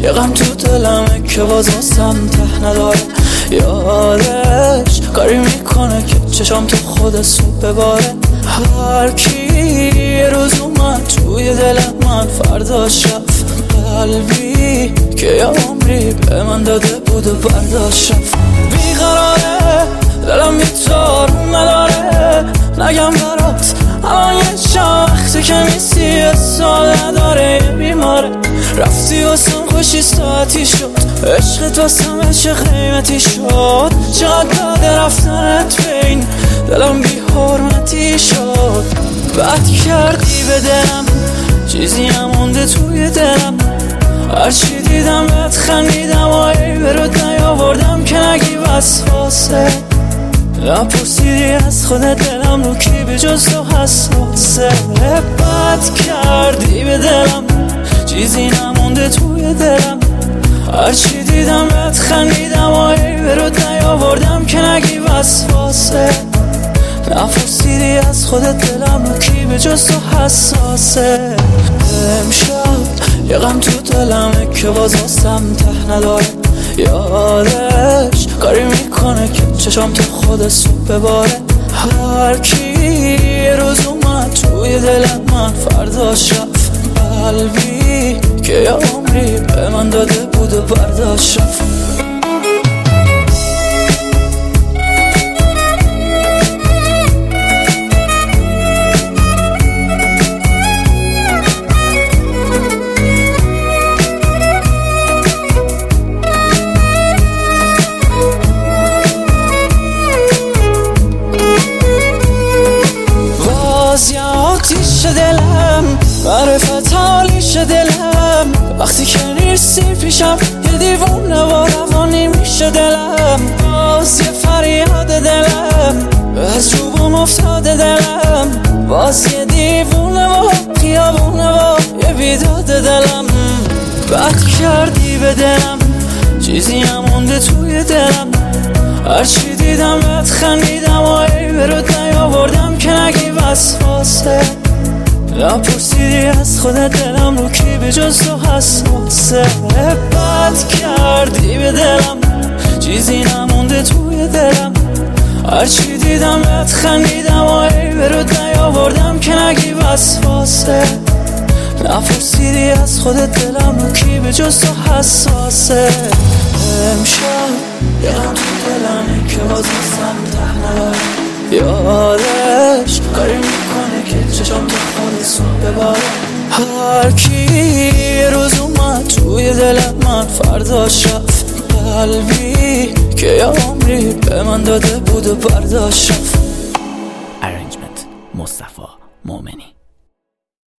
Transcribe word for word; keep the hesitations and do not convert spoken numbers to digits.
یه غم تو دلمه که باز واسم ته نداره. یادش کاری میکنه که چشام تو خود صبح بباره. هر کی یه روز اومد توی دل من فرداش رفت. قلبی که یه عمری به من داده بود و برداشت رفت. بیقراره دلم یه تارون نداره. نگم برات الان یه چند وقتی که میسی سال نداره. یه بیماره رفتی واسم خوشی ساعتی شد. عشقت واسم عشق قیمتی شد. چقدر داده رفتنت بین دلم بی حرمتی شد. بد کردی به دلم چیزی نمونده توی دلم. هرچی دیدم بهت خندیدم و ای برات نیاوردم که نگی وسواسه. نپرسیدی از خودت دلم رو کی به جز تو حساسه. بد کردی به دلم چیزی نمونده توی دلم. هرچی دیدم بهت خندیدم و ای برات نیاوردم که نگی وسواسه. نپرسیدی از خودت دلم رو کی به جز تو حساسه. امشب یه غم تو دلمه که باز واسم ته نداره. یادش کاری میکنه که چشام تو خود صبح بباره. هر کی یه روز اومد توی دل من فرداش رفت. قلبی که یه عمری به من داده بود و برداشت رفت. آتیش دلم معرفت حالیش دلم. وقتی که نیستی پیشم یه دیوونه و روانی میشه دلم. باز یه فریاد دلم از جوبم افتاده دلم. باز یه دیوونه و خیابونه و یه بیداد دلم. بد کردی به دلم چیزی نمونده توی دلم. هرچی دیدم بهت خندیدم و ای برات نیاوردم که نگی وسواسه. نپرسیدی از خودت دلم رو کی به جز تو حساسه. بد کردی به دلم چیزی نمونده توی دلم. هرچی دیدم بهت خندیدم و ای برات نیاوردم که نگی وسواسه. نپرسیدی از خودت دلم رو کی به جز تو حساسه. امشب یه غم تو دلمه که باز واسم ته نداره. یادش کاری میکنه که چشام تو خود صبح بباره. هر کی یه روز اومد توی دل من فرداش رفت. قلبی که یه عمری به من داده بود و برداشت رفت. Arrangement مصطفی مومنی.